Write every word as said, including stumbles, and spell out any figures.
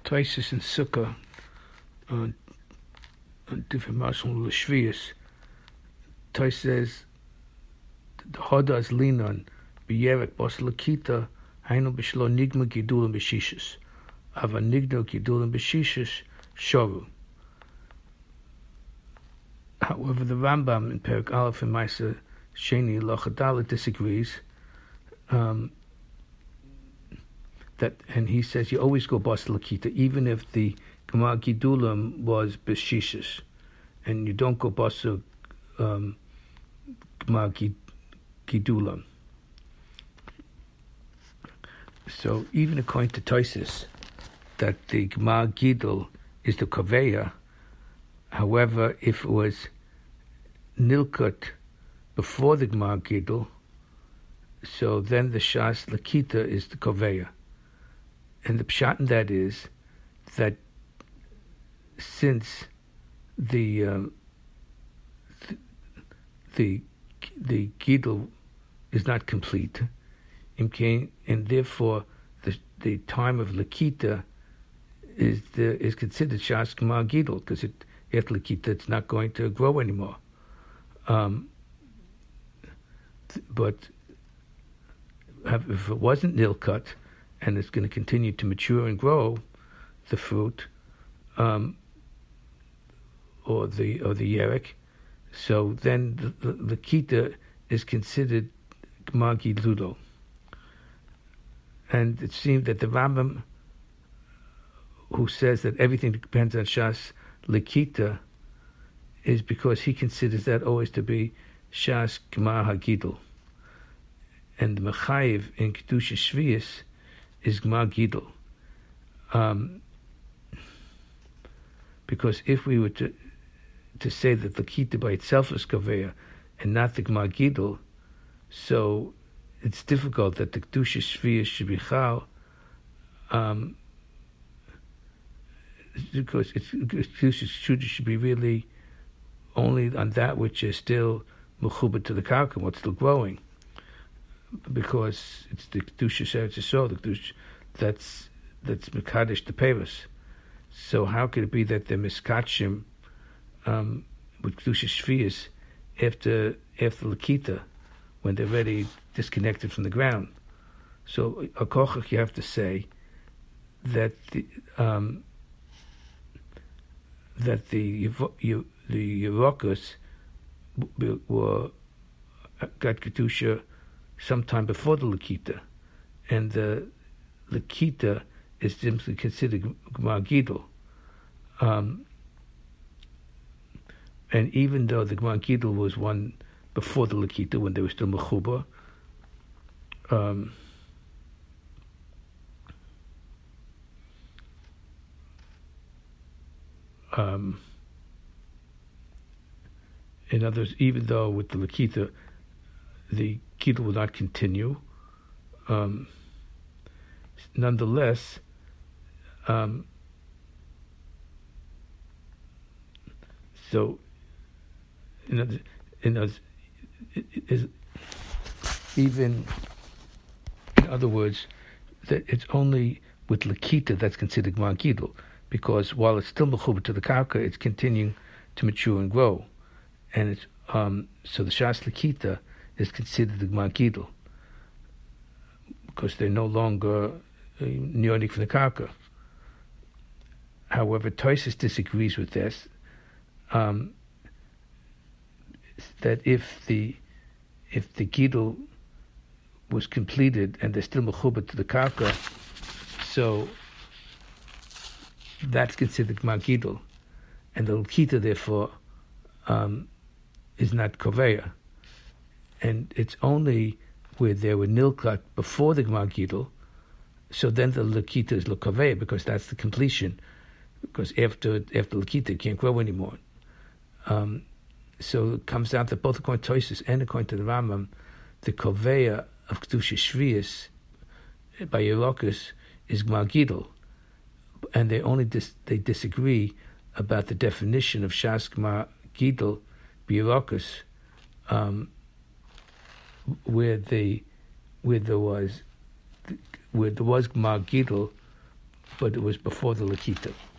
Taisus and Sukkah, uh, different Marshal Lashvius. Tais says the Hoda is linon b'yerek bos lakita hainu b'shlo nigma gidulim b'shishis ava nigno gidulim b'shishis shoru. However, the Rambam in Perik Aleph and Maisa Sheni Lochadala disagrees. Um, that and he says you always go bas lakita even if the Gemar Gidulim was b'shishis, and you don't go bas um, Gemar Gidulim. So even according to Taisus, that the Gemar Gidul is the Kaveya. However, if it was Nilkut before the Gemar Gidul, so then the Shas Lakita is the Kaveya. And the pshat in that is that since the um, th- the the Gidul is not complete, and therefore the the time of Lakita is the, is considered Shas Gemar Gidul, because it after Lakita it's not going to grow anymore. Um, th- but have, if it wasn't Nilkut and it's going to continue to mature and grow, the fruit, um, or the or the yerek, so then the, the, the kita is considered Gemar Gidulo. And it seemed that the Rambam, who says that everything depends on Shas Lekita, is because he considers that always to be Shas Gemar HaGidul. And the Mechayiv in Kedusha Shvius is Gemar Gidul. Um, because if we were to to say that the Kita by itself is Kaveya and not the Gemar Gidul, so it's difficult that the Kedusha Shvius should be Chal, um, because it's Kedusha Shvius should be really only on that which is still Mechubat to the Karka, what's still growing. Because it's the Kedusha Sheretz Yisrael, the Kedusha that's that's Mekadesh the Peres. So how could it be that they're Miskatshim um, with Kedusha Shvius after after Lakita, when they're already disconnected from the ground? So Akochach, you have to say that the um, that the the Yerokas were got Kedusha sometime before the Lakita, and the Lakita is simply considered Gemar Gidul. Um, and even though the Gemar Gidul was one before the Lakita, when they were still Mechuba, um, um, in other words, even though with the Lakita, the Gidul will not continue, um, nonetheless, um, so in other, in other, is even in other words, that it's only with Lakita that's considered Gemar Gidul, because while it's still mechuber to the karka, it's continuing to mature and grow, and it's um, so the Shas Lakita is considered the Gemar Gidul, because they're no longer nionik from the karka. However, Tosis disagrees with this. Um, that if the if the Gidul was completed and they're still mechuber to the karka, so that's considered Gemar Gidul, and the Lakita therefore um, is not koveya. And it's only where there were nilkat before the Gemar Gidul, so then the Lakita is Lukaveya, because that's the completion. Because after after Lakita, it can't grow anymore. Um, so it comes down to both according to Tosis and according to the Rambam, the Koveya of Kedusha Shvius by Yerokus is Gemar Gidul, and they only dis- they disagree about the definition of Shas Gemar Gidul by Yerokus, um, where they where there was where there was Gemar Gidul but it was before the Lakita.